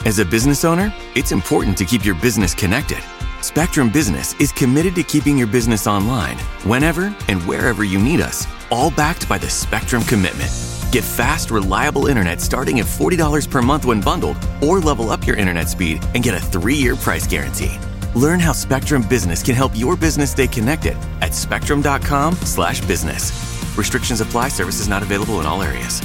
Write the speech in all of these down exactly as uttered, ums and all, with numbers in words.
As a business owner, it's important to keep your business connected. Spectrum Business is committed to keeping your business online whenever and wherever you need us, all backed by the Spectrum Commitment. Get fast, reliable internet starting at forty dollars per month when bundled, or level up your internet speed and get a three-year price guarantee. Learn how Spectrum Business can help your business stay connected at spectrum.com slash business. Restrictions apply. Services not available in all areas.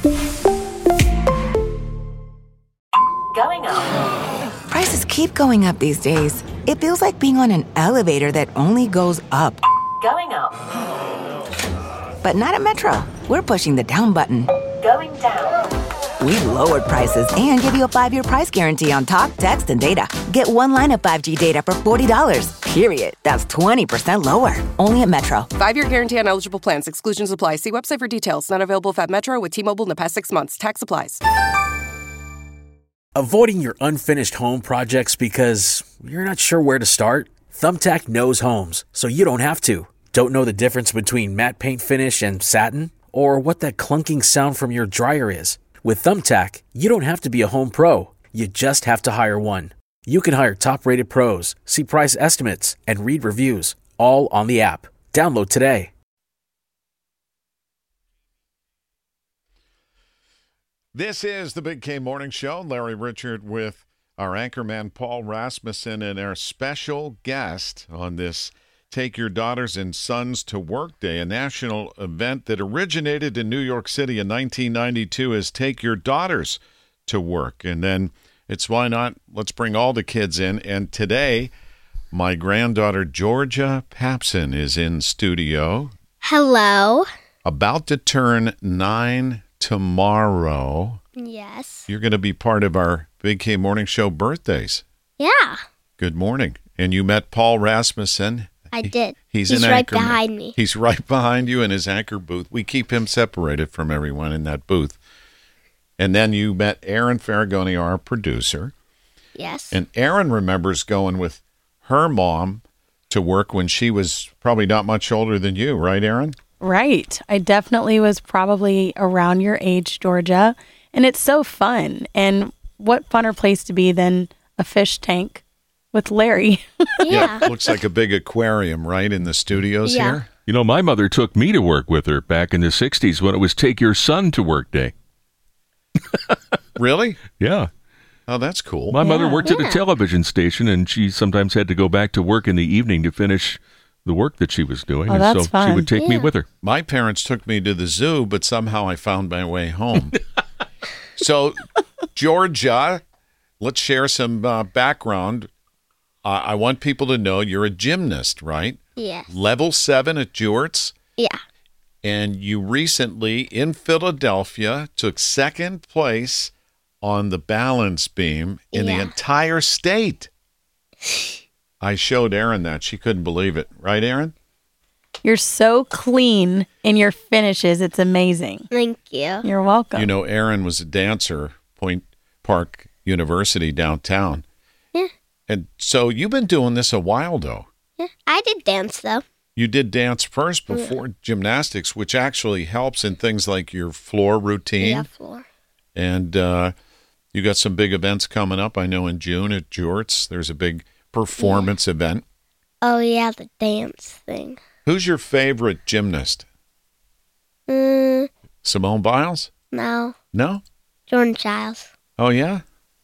Going up. Prices keep going up these days. It feels like being on an elevator that only goes up. Going up. But not at Metro. We're pushing the down button. Going down. We lowered prices and give you a five-year price guarantee on talk, text, and data. Get one line of five G data for forty dollars. Period. That's twenty percent lower. Only at Metro. Five-year guarantee on eligible plans. Exclusions apply. See website for details. Not available at Metro with T-Mobile in the past six months. Tax applies. Avoiding your unfinished home projects because you're not sure where to start? Thumbtack knows homes, so you don't have to. Don't know the difference between matte paint finish and satin? Or what that clunking sound from your dryer is? With Thumbtack, you don't have to be a home pro. You just have to hire one. You can hire top-rated pros, see price estimates, and read reviews, all on the app. Download today. This is the Big K Morning Show. Larry Richert with our anchorman Paul Rasmussen and our special guest on this Take Your Daughters and Sons to Work Day, a national event that originated in New York City in nineteen ninety-two as Take Your Daughters to Work. And then it's why not, let's bring all the kids in. And today, my granddaughter Georgia Papson is in studio. Hello. About to turn nine tomorrow. Yes. You're going to be part of our Big K Morning Show birthdays. Yeah. Good morning. And you met Paul Rasmussen. I did. He's, He's an right anchor behind me. He's right behind you in his anchor booth. We keep him separated from everyone in that booth. And then you met Aaron Ferragoni, our producer. Yes. And Aaron remembers going with her mom to work when she was probably not much older than you, right, Aaron? Right. I definitely was probably around your age, Georgia. And it's so fun. And what funner place to be than a fish tank with Larry? Yeah. Yeah, looks like a big aquarium, right, in the studios Yeah. here? You know, my mother took me to work with her back in the sixties when it was Take Your Son to Work Day. Really? Yeah. Oh, that's cool. My mother Yeah. worked at Yeah. a television station, and she sometimes had to go back to work in the evening to finish the work that she was doing. Oh, and that's so she fun. would take me Yeah. with her. My parents took me to the zoo, but somehow I found my way home. So, Georgia, let's share some uh, background. Uh, I want people to know you're a gymnast, right? Yes. Level seven at Jorts. Yeah. And you recently, in Philadelphia, took second place on the balance beam in the Yeah. entire state. I showed Erin that. She couldn't believe it. Right, Erin? You're so clean in your finishes. It's amazing. Thank you. You're welcome. You know, Erin was a dancer, Point Park University downtown. Yeah. And so you've been doing this a while, though. Yeah. I did dance, though. You did dance first before gymnastics, which actually helps in things like your floor routine. Yeah, floor. And uh, you got some big events coming up. I know in June at Jorts, there's a big performance event. Oh, yeah, the dance thing. Who's your favorite gymnast? Mm, Simone Biles? no. No? Jordan Childs. Oh, yeah?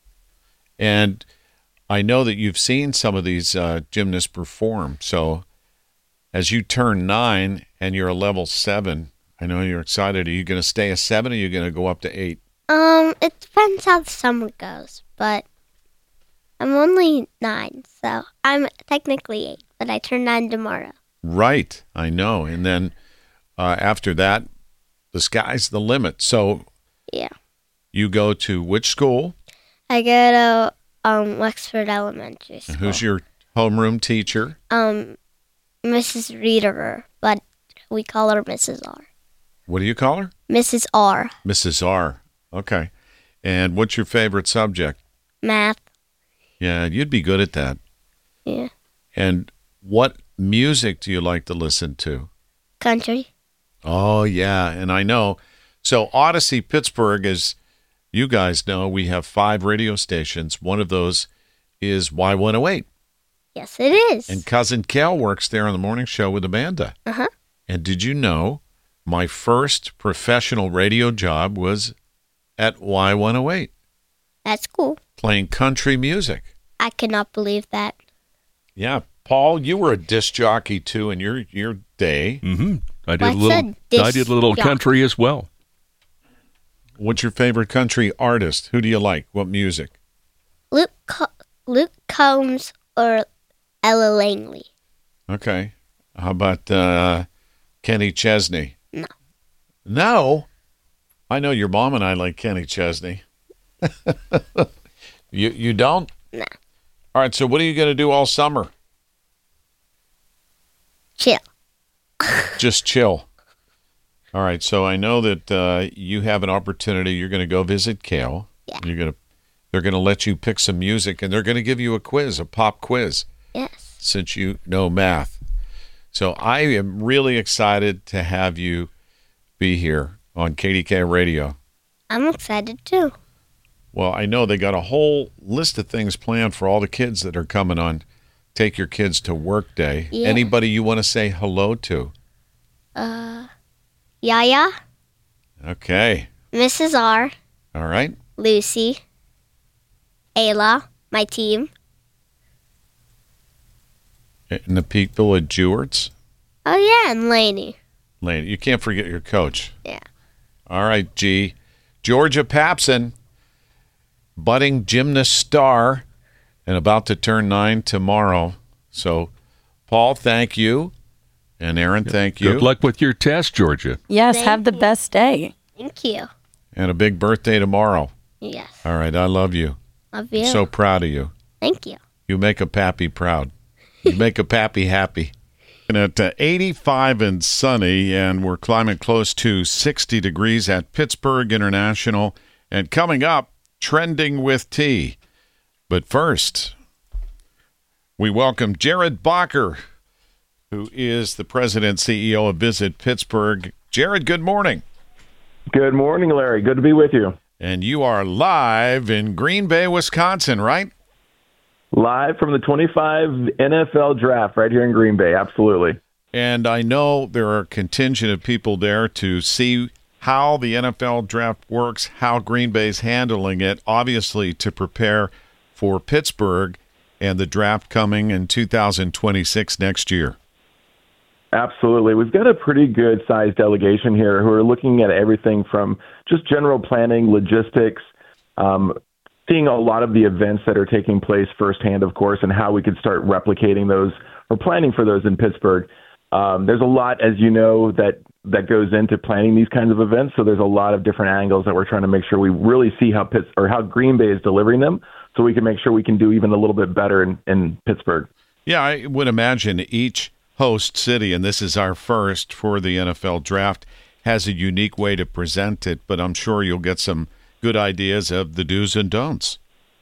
And I know that you've seen some of these uh, gymnasts perform. So as you turn nine and you're a level seven, I know you're excited. Are you going to stay a seven or are you going to go up to eight? Um, it depends how the summer goes, but I'm only nine, so I'm technically eight, but I turn nine tomorrow. Right. I know. And then uh, after that, the sky's the limit. So Yeah. you go to which school? I go to um Wexford Elementary School. And who's your homeroom teacher? Um, Missus Reederer, but we call her Missus R. What do you call her? Missus R. Missus R. Okay. And what's your favorite subject? Math. Yeah, you'd be good at that. Yeah. And what music do you like to listen to? Country. Oh, yeah. And I know. So Odyssey Pittsburgh is you guys know we have five radio stations. One of those is Y one oh eight. Yes, it is. And Cousin Kel works there on the morning show with Amanda. Uh-huh. And did you know my first professional radio job was at Y one oh eight, That's cool. playing country music. I cannot believe that. Yeah, Paul, you were a disc jockey too in your, your day. Mm-hmm. I did What's a little. a disc I did a little jockey? country as well. What's your favorite country artist? Who do you like? What music? Luke Co- Luke Combs or Ella Langley? Okay. How about uh, Kenny Chesney? No. No? I know your mom and I like Kenny Chesney. you you don't? No. All right, so what are you going to do all summer? Chill. Just chill. All right, so I know that uh, you have an opportunity. You're going to go visit Kale. Yeah. You're going to, they're going to let you pick some music, and they're going to give you a quiz, a pop quiz, Yes. since you know math. So I am really excited to have you be here on K D K Radio. I'm excited too. Well, I know they got a whole list of things planned for all the kids that are coming on Take Your Kids to Work Day. Yeah. Anybody you want to say hello to? Uh, Yaya, Okay. Missus R, All right. Lucy, Ayla, my team. In the Peak Village Jewerts. Oh yeah, and Lainey. Lane, you can't forget your coach. Yeah. All right, G. Georgia Papson, budding gymnast star, and about to turn nine tomorrow. So, Paul, thank you. And Aaron, thank you. Good luck with your test, Georgia. Yes, Thank have the you. best day. Thank you. And a big birthday tomorrow. Yes. All right, I love you. Love you. So proud of you. Thank you. You make a pappy proud. You make a pappy happy. And at uh, eighty-five and sunny, and we're climbing close to sixty degrees at Pittsburgh International. And coming up, Trending with T. But first, we welcome Jared Bacher, who is the president and C E O of Visit Pittsburgh. Jared, good morning. Good morning, Larry. Good to be with you. And you are live in Green Bay, Wisconsin, right? Live from the twenty-five N F L draft right here in Green Bay. Absolutely. And I know there are a contingent of people there to see how the N F L draft works, how Green Bay's handling it, obviously to prepare for Pittsburgh and the draft coming in two thousand twenty-six next year. Absolutely. We've got a pretty good sized delegation here who are looking at everything from just general planning, logistics, um, seeing a lot of the events that are taking place firsthand, of course, and how we could start replicating those or planning for those in Pittsburgh. Um, there's a lot, as you know, that, that goes into planning these kinds of events. So there's a lot of different angles that we're trying to make sure we really see how Pitts or how Green Bay is delivering them, so we can make sure we can do even a little bit better in, in Pittsburgh. Yeah, I would imagine each host city, and this is our first for the N F L draft, has a unique way to present it, but I'm sure you'll get some good ideas of the do's and don'ts.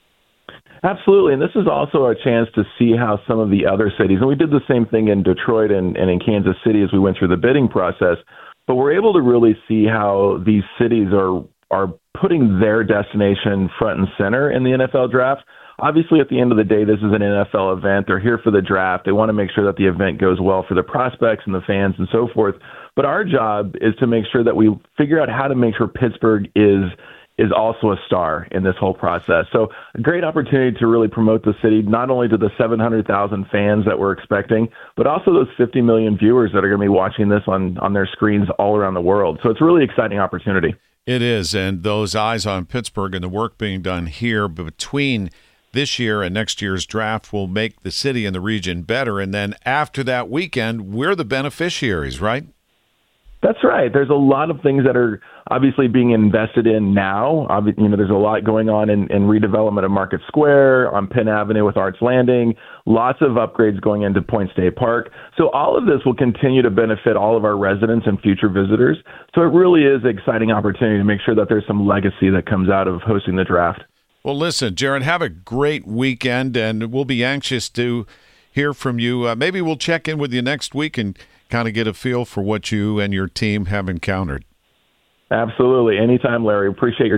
Absolutely, and this is also a chance to see how some of the other cities, and we did the same thing in Detroit and, and in Kansas City as we went through the bidding process, but we're able to really see how these cities are are putting their destination front and center in the N F L draft. Obviously, at the end of the day, this is an N F L event. They're here for the draft. They want to make sure that the event goes well for the prospects and the fans and so forth. But our job is to make sure that we figure out how to make sure Pittsburgh is is also a star in this whole process. So a great opportunity to really promote the city, not only to the seven hundred thousand fans that we're expecting, but also those fifty million viewers that are going to be watching this on, on their screens all around the world. So it's a really exciting opportunity. It is, and those eyes on Pittsburgh and the work being done here between this year and next year's draft will make the city and the region better. And then after that weekend, we're the beneficiaries, right? That's right. There's a lot of things that are obviously being invested in now. Obvi- You know, there's a lot going on in, in redevelopment of Market Square, on Penn Avenue with Arts Landing, lots of upgrades going into Point State Park. So all of this will continue to benefit all of our residents and future visitors. So it really is an exciting opportunity to make sure that there's some legacy that comes out of hosting the draft. Well, listen, Jared, have a great weekend, and we'll be anxious to hear from you. Uh, maybe we'll check in with you next week and kind of get a feel for what you and your team have encountered. Absolutely. Anytime, Larry. Appreciate your time.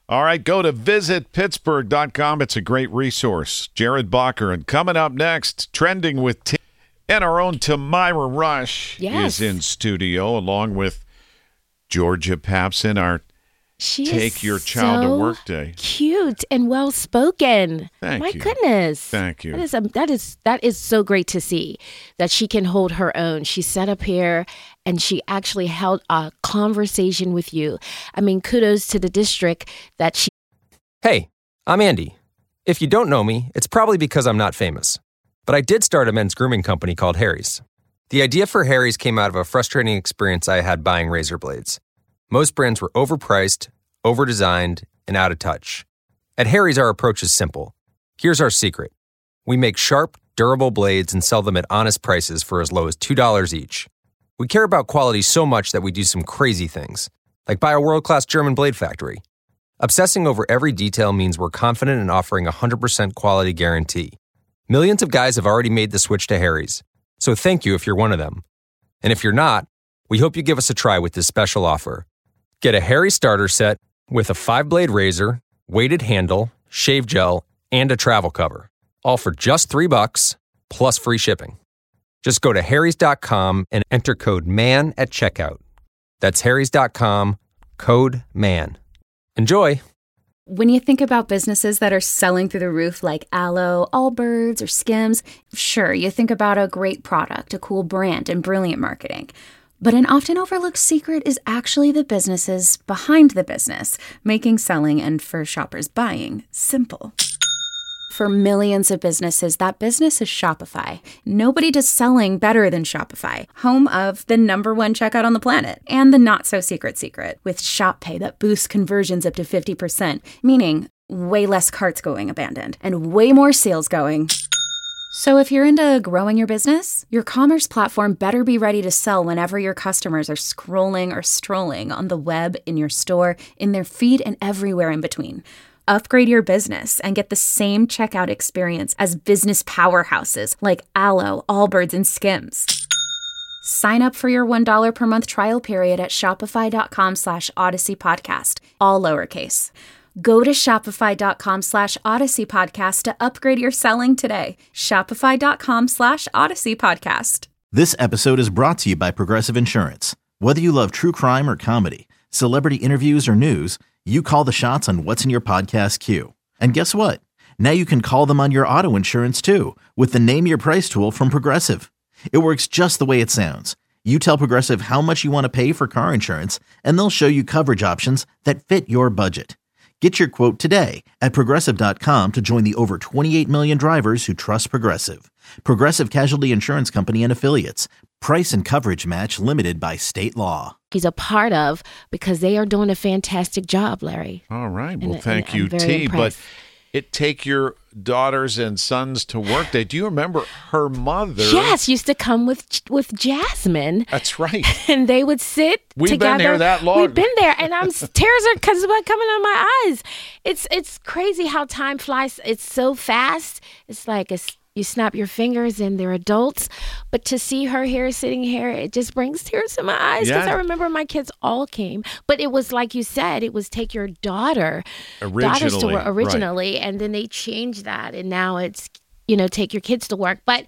All right, go to visit pittsburgh dot com. It's a great resource. Jared Bacher. And coming up next, Trending with Tim. And our own Tamira Rush yes. is in studio, along with Georgia Papson, our She Take is Your Child so to Work Day. Cute and well spoken. Thank My you. goodness. Thank you. That is, a, that is that is so great to see that she can hold her own. She sat up here and she actually held a conversation with you. I mean, kudos to the district that she. Hey, I'm Andy. If you don't know me, it's probably because I'm not famous. But I did start a men's grooming company called Harry's. The idea for Harry's came out of a frustrating experience I had buying razor blades. Most brands were overpriced, overdesigned, and out of touch. At Harry's, our approach is simple. Here's our secret. We make sharp, durable blades and sell them at honest prices for as low as two dollars each. We care about quality so much that we do some crazy things, like buy a world-class German blade factory. Obsessing over every detail means we're confident in offering a one hundred percent quality guarantee. Millions of guys have already made the switch to Harry's, so thank you if you're one of them. And if you're not, we hope you give us a try with this special offer. Get a Harry's starter set with a five-blade razor, weighted handle, shave gel, and a travel cover, all for just three bucks plus free shipping. Just go to harrys dot com and enter code MAN at checkout. That's harrys dot com, code MAN. Enjoy! When you think about businesses that are selling through the roof like Aloe, Allbirds, or Skims, sure, you think about a great product, a cool brand, and brilliant marketing. But an often overlooked secret is actually the businesses behind the business, making selling and for shoppers buying simple. For millions of businesses, that business is Shopify. Nobody does selling better than Shopify, home of the number one checkout on the planet, and the not-so-secret secret, with Shop Pay that boosts conversions up to fifty percent, meaning way less carts going abandoned, and way more sales going. So if you're into growing your business, your commerce platform better be ready to sell whenever your customers are scrolling or strolling on the web, in your store, in their feed, and everywhere in between. Upgrade your business and get the same checkout experience as business powerhouses like Aloe, Allbirds, and Skims. Sign up for your one dollar per month trial period at shopify.com slash Odyssey Podcast, all lowercase. Go to shopify.com slash Odyssey Podcast to upgrade your selling today. Shopify.com slash Odyssey Podcast. This episode is brought to you by Progressive Insurance. Whether you love true crime or comedy, celebrity interviews or news, you call the shots on what's in your podcast queue. And guess what? Now you can call them on your auto insurance too with the Name Your Price tool from Progressive. It works just the way it sounds. You tell Progressive how much you want to pay for car insurance, and they'll show you coverage options that fit your budget. Get your quote today at progressive dot com to join the over twenty-eight million drivers who trust Progressive. Progressive Casualty Insurance Company and Affiliates. Price and coverage match limited by state law. He's a part of because they are doing a fantastic job, Larry. All right. Well, And- thank and you, I'm very T. But impressed. it Take Your Daughters and Sons to Work Day. Do you remember her mother? Yes, used to come with with Jasmine. That's right. And they would sit We've been together. here that long. We've been there, and I'm tears are because about coming on my eyes. It's it's crazy how time flies. It's so fast. It's like it's, you snap your fingers and they're adults. But to see her here, sitting here, it just brings tears to my eyes because Yeah. I remember my kids all came. But it was like you said, it was Take Your Daughter, daughters to Originally, work right. originally, and then they changed that, and now it's you know Take Your Kids to Work. But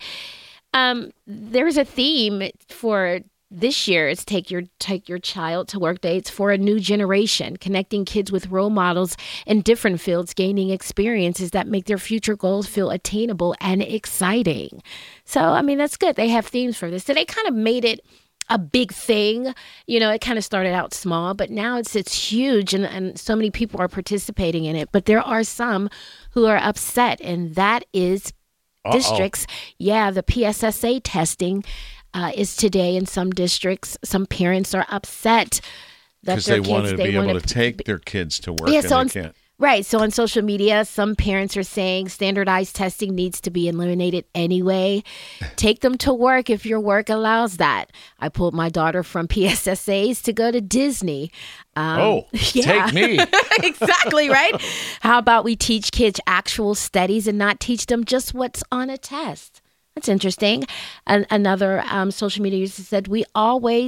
um, there's a theme for this year. It's Take Your Take Your Child to Work Day. It's for a new generation, connecting kids with role models in different fields, gaining experiences that make their future goals feel attainable and exciting. So, I mean, that's good. They have themes for this. So they kind of made it a big thing. You know, it kind of started out small, but now it's it's huge, and, and so many people are participating in it. But there are some who are upset, and that is Uh-oh. districts. Yeah, the P S S A testing uh, is today in some districts. Some parents are upset that Because their they kids, wanted to they be able wanna to take their kids to work, Yeah, and so they on- can't. Right. So on social media, some parents are saying standardized testing needs to be eliminated anyway. Take them to work if your work allows that. I pulled my daughter from P S S As to go to Disney. Um, Oh, yeah. take me. Exactly, right? How about we teach kids actual studies and not teach them just what's on a test? That's interesting. An- another um, social media user said, we always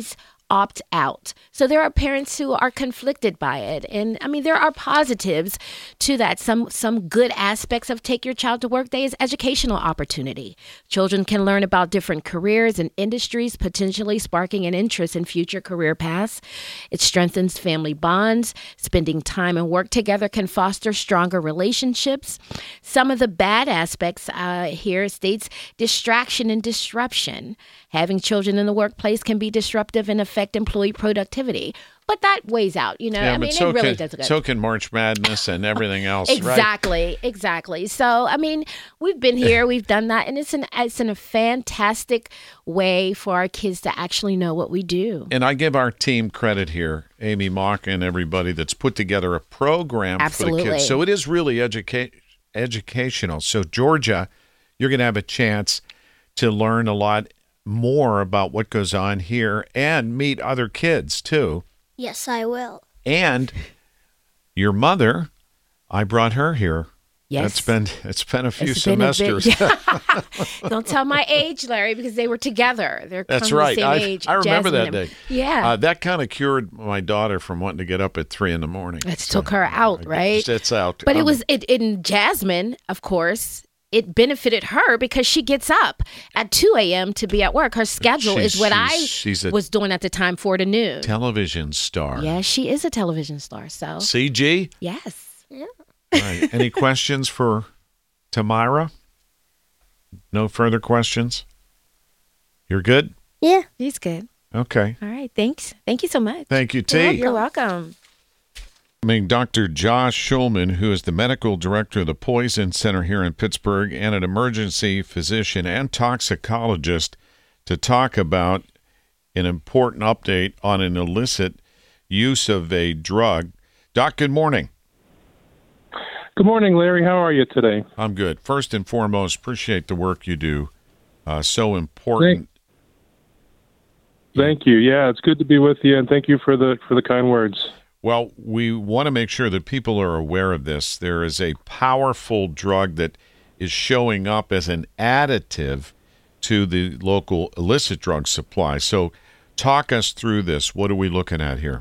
opt out. So there are parents who are conflicted by it. And I mean, there are positives to that. Some some good aspects of Take Your Child to Work Day is educational opportunity. Children can learn about different careers and industries, potentially sparking an interest in future career paths. It strengthens family bonds. Spending time and work together can foster stronger relationships. Some of the bad aspects uh, here states distraction and disruption. Having children in the workplace can be disruptive and affect employee productivity. But that weighs out, you know. Yeah, I mean, but so it really can, does good. So can March Madness and everything else, exactly, right? Exactly. So, I mean, we've been here, we've done that, and it's an it's in a fantastic way for our kids to actually know what we do. And I give our team credit here, Amy Mock and everybody that's put together a program Absolutely. for the kids. So it is really educa- educational. So, Georgia, you're going to have a chance to learn a lot more about what goes on here and meet other kids, too. Yes, I will. And your mother, I brought her here. Yes. It's been it's been a few It's been a bit- semesters. Don't tell my age, Larry, because they were together. They're That's kind of right. the same I, age. I remember Jasmine that and- day. Yeah. Uh, that kind of cured my daughter from wanting to get up at three in the morning. It took her out, right? It's out. But it Um, was it in Jasmine, of course. It benefited her because she gets up at two a.m. to be at work. Her schedule She's- is what I she's- she's a was doing at the time, four to noon. television star. Yeah, she is a television star. So C G? yes. Yeah. All right. Any questions for Tamara? No further questions? You're good? Yeah. He's good. Okay. All right. Thanks. Thank you so much. Thank you, T. You're, you're welcome. I mean, Doctor Josh Schulman, who is the medical director of the Poison Center here in Pittsburgh and an emergency physician and toxicologist, to talk about an important update on an illicit use of a drug. Doc, good morning. Good morning, Larry. How are you today? I'm good. First and foremost, appreciate the work you do. Uh, so important. Thank, thank you. Yeah, it's good to be with you, and thank you for the for the kind words. Well, we want to make sure that people are aware of this. There is a powerful drug that is showing up as an additive to the local illicit drug supply. So talk us through this. What are we looking at here?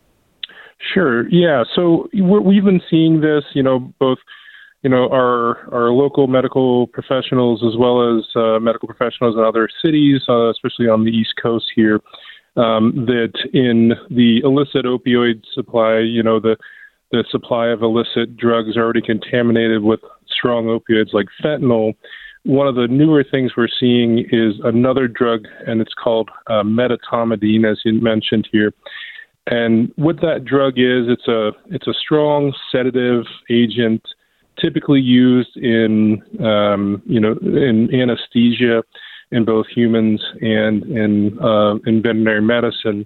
Sure. Yeah. So we're, we've been seeing this, you know, both, you know, our our local medical professionals as well as uh, medical professionals in other cities, uh, especially on the East Coast here, um, that in the illicit opioid supply, you know, the the supply of illicit drugs are already contaminated with strong opioids like fentanyl. One of the newer things we're seeing is another drug, and it's called uh, medetomidine, as you mentioned here. And what that drug is, it's a it's a strong sedative agent, typically used in um, you know in anesthesia in both humans and in uh, in veterinary medicine.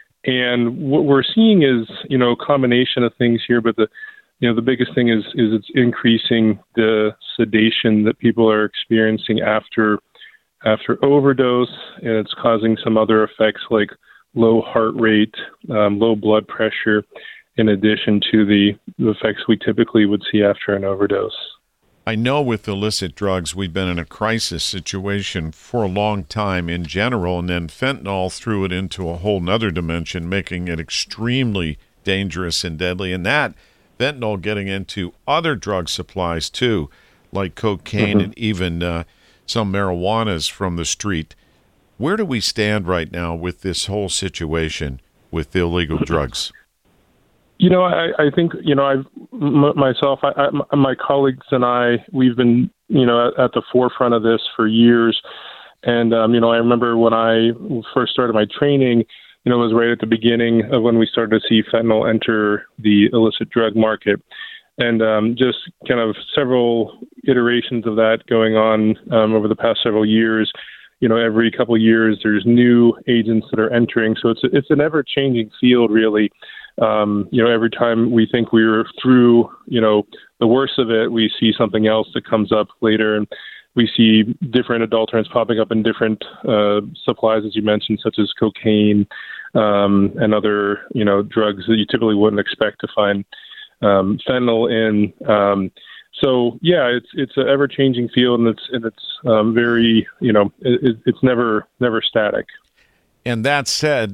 And what we're seeing is you know a combination of things here, but the you know the biggest thing is is it's increasing the sedation that people are experiencing after after overdose, and it's causing some other effects like low heart rate, um, low blood pressure, in addition to the, the effects we typically would see after an overdose. I know with illicit drugs, we've been in a crisis situation for a long time in general, and then fentanyl threw it into a whole nother dimension, making it extremely dangerous and deadly. And that fentanyl getting into other drug supplies too, like cocaine mm-hmm. and even uh, some marijuanas from the street. Where do we stand right now with this whole situation with illegal drugs? You know, I, I think, you know, I've m- myself, I, I, my colleagues and I, we've been, you know, at, at the forefront of this for years. And, um, you know, I remember when I first started my training, you know, it was right at the beginning of when we started to see fentanyl enter the illicit drug market. And um, just kind of several iterations of that going on um, over the past several years. You know, every couple of years, there's new agents that are entering. So it's it's an ever-changing field, really. Um, you know, every time we think we're through, you know, the worst of it, we see something else that comes up later. And we see different adulterants popping up in different uh, supplies, as you mentioned, such as cocaine um, and other, you know, drugs that you typically wouldn't expect to find um, fentanyl in. Um So yeah, it's it's an ever changing field, and it's and it's um, very you know it, it's never never static. And that said,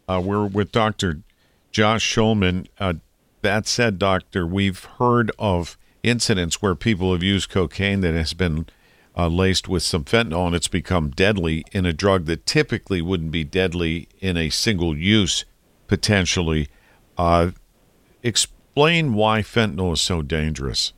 Uh, we're with Doctor Josh Schulman. Uh, that said, Doctor, we've heard of incidents where people have used cocaine that has been uh, laced with some fentanyl, and it's become deadly in a drug that typically wouldn't be deadly in a single use, potentially. Uh, explain why fentanyl is so dangerous.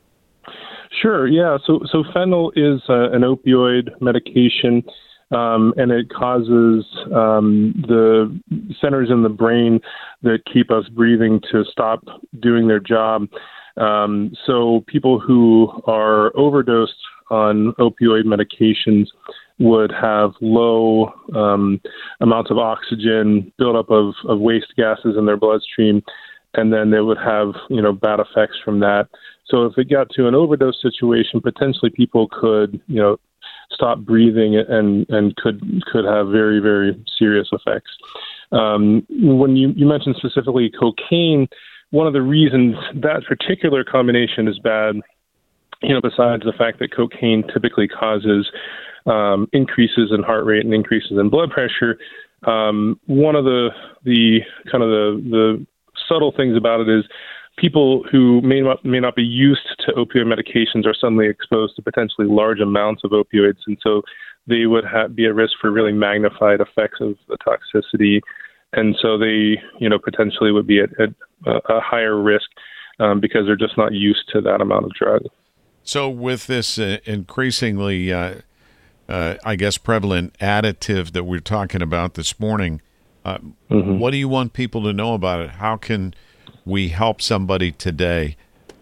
Sure. Yeah. So, so fentanyl is uh, an opioid medication, um, and it causes um, the centers in the brain that keep us breathing to stop doing their job. Um, so, people who are overdosed on opioid medications would have low um, amounts of oxygen, buildup of, of waste gases in their bloodstream, and then they would have, you know, bad effects from that. So if it got to an overdose situation, potentially people could, you know, stop breathing and, and could could have very, very serious effects. Um, when you, you mentioned specifically cocaine, one of the reasons that particular combination is bad, you know, besides the fact that cocaine typically causes um, increases in heart rate and increases in blood pressure, um, one of the the kind of the, the subtle things about it is people who may not may not be used to opioid medications are suddenly exposed to potentially large amounts of opioids, and so they would have, be at risk for really magnified effects of the toxicity, and so they, you know, potentially would be at, at a higher risk um, because they're just not used to that amount of drug. So, with this uh, increasingly, uh, uh, I guess, prevalent additive that we're talking about this morning, uh, mm-hmm. what do you want people to know about it? How can we help somebody today?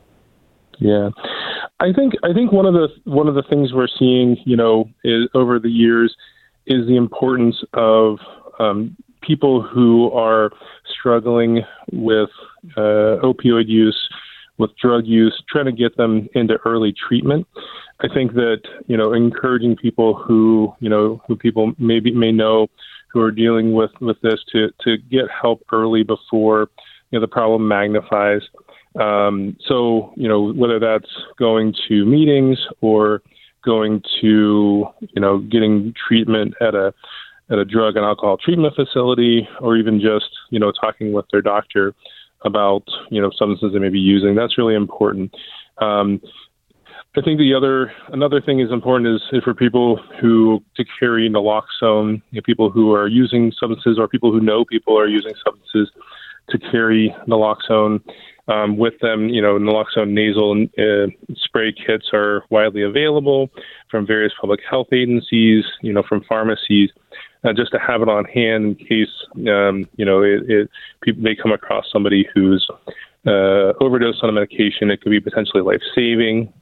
Yeah, I think I think one of the one of the things we're seeing, you know, is, over the years, is the importance of um, people who are struggling with uh, opioid use, with drug use, trying to get them into early treatment. I think that, you know, encouraging people who, you know, who people maybe may know who are dealing with, with this to to get help early before, you know, the problem magnifies. Um, so, you know, whether that's going to meetings or going to, you know, getting treatment at a at a drug and alcohol treatment facility, or even just, you know, talking with their doctor about, you know, substances they may be using, that's really important. Um, I think the other another thing is important is for people who to carry naloxone, you know, people who are using substances or people who know people are using substances, to carry naloxone um, with them. You know, naloxone nasal uh, spray kits are widely available from various public health agencies, you know, from pharmacies, uh, just to have it on hand in case, um, you know, it, it, people may come across somebody who's uh, overdosed on a medication. It could be potentially life-saving.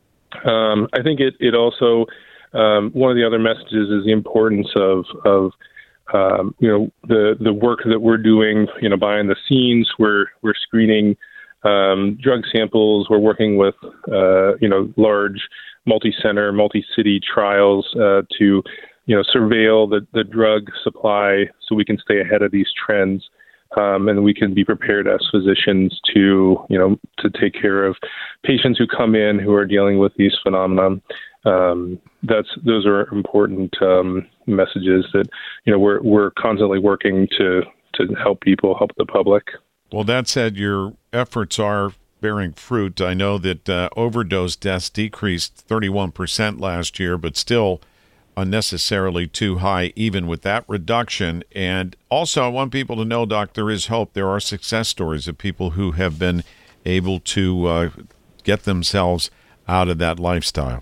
Um, I think it, it also, um, one of the other messages is the importance of, of Um, you know, the, the work that we're doing, you know, behind the scenes. We're, we're screening um, drug samples. We're working with, uh, you know, large multi-center, multi-city trials uh, to, you know, surveil the, the drug supply so we can stay ahead of these trends. Um, and we can be prepared as physicians to, you know, to take care of patients who come in who are dealing with these phenomena. Um, that's those are important um, messages that, you know, we're we're constantly working to to help people, help the public. Well, that said, your efforts are bearing fruit. I know that uh, overdose deaths decreased thirty-one percent last year, but still unnecessarily too high, even with that reduction. And also, I want people to know, Doc, there is hope. There are success stories of people who have been able to uh, get themselves out of that lifestyle.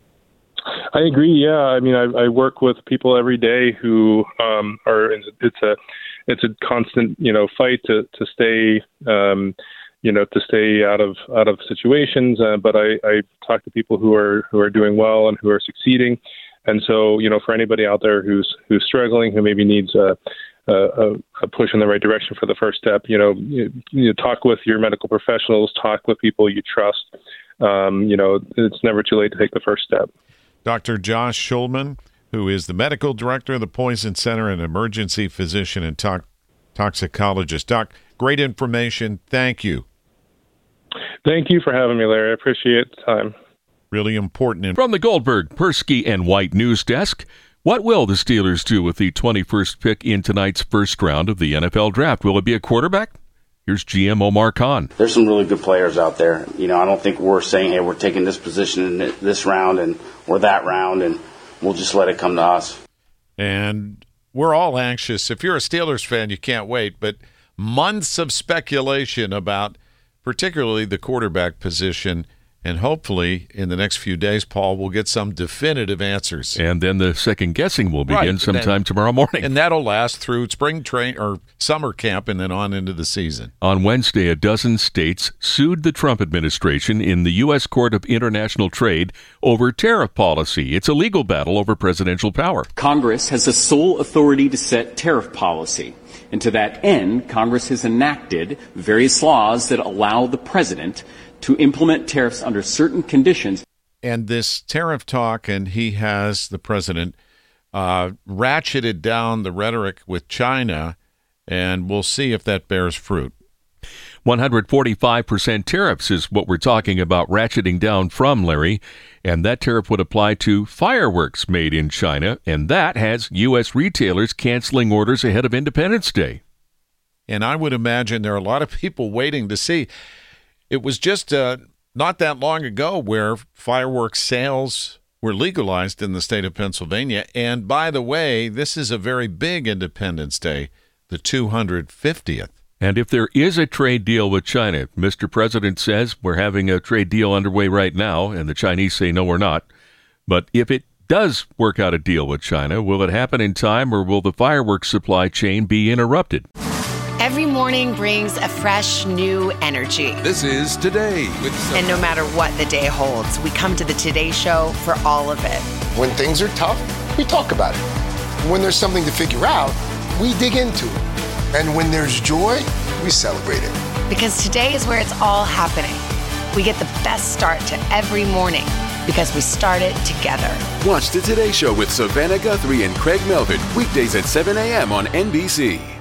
I agree. Yeah, I mean, I, I work with people every day who um, are. It's a, it's a constant, you know, fight to to stay, um, you know, to stay out of out of situations. Uh, but I, I talk to people who are who are doing well and who are succeeding. And so, you know, for anybody out there who's who's struggling, who maybe needs a a, a push in the right direction for the first step, you know, you, you talk with your medical professionals, talk with people you trust. Um, you know, it's never too late to take the first step. Doctor Josh Schulman, who is the medical director of the Poison Center and emergency physician and to- toxicologist. Doc, great information. Thank you. Thank you for having me, Larry. I appreciate the time. Really important. From the Goldberg, Persky, and White News Desk, What will the Steelers do with the twenty-first pick in tonight's first round of the N F L Draft? Will it be a quarterback? Here's G M Omar Khan. There's some really good players out there. You know, I don't think we're saying, hey, we're taking this position in this round and or that round, and we'll just let it come to us. And we're all anxious. If you're a Steelers fan, you can't wait. But months of speculation about particularly the quarterback position. And hopefully, in the next few days, Paul, we'll get some definitive answers. And then the second guessing will begin right. sometime then, tomorrow morning. And that'll last through spring train or summer camp and then on into the season. On Wednesday, a dozen states sued the Trump administration in the U S Court of International Trade over tariff policy. It's a legal battle over presidential power. Congress has the sole authority to set tariff policy. And to that end, Congress has enacted various laws that allow the president to implement tariffs under certain conditions. And this tariff talk, and he has, the president, uh, ratcheted down the rhetoric with China, and we'll see if that bears fruit. one hundred forty-five percent tariffs is what we're talking about ratcheting down from, Larry, and that tariff would apply to fireworks made in China, and that has U S retailers canceling orders ahead of Independence Day. And I would imagine there are a lot of people waiting to see. It was just uh, not that long ago where fireworks sales were legalized in the state of Pennsylvania. And by the way, this is a very big Independence Day, the two hundred fiftieth. And if there is a trade deal with China, Mister President says we're having a trade deal underway right now, and the Chinese say no, we're not. But if it does work out a deal with China, will it happen in time, or will the fireworks supply chain be interrupted? Every morning brings a fresh, new energy. This is Today with Sophie. And no matter what the day holds, we come to the Today Show for all of it. When things are tough, we talk about it. When there's something to figure out, we dig into it. And when there's joy, we celebrate it. Because today is where it's all happening. We get the best start to every morning because we start it together. Watch the Today Show with Savannah Guthrie and Craig Melvin, weekdays at seven a.m. on N B C.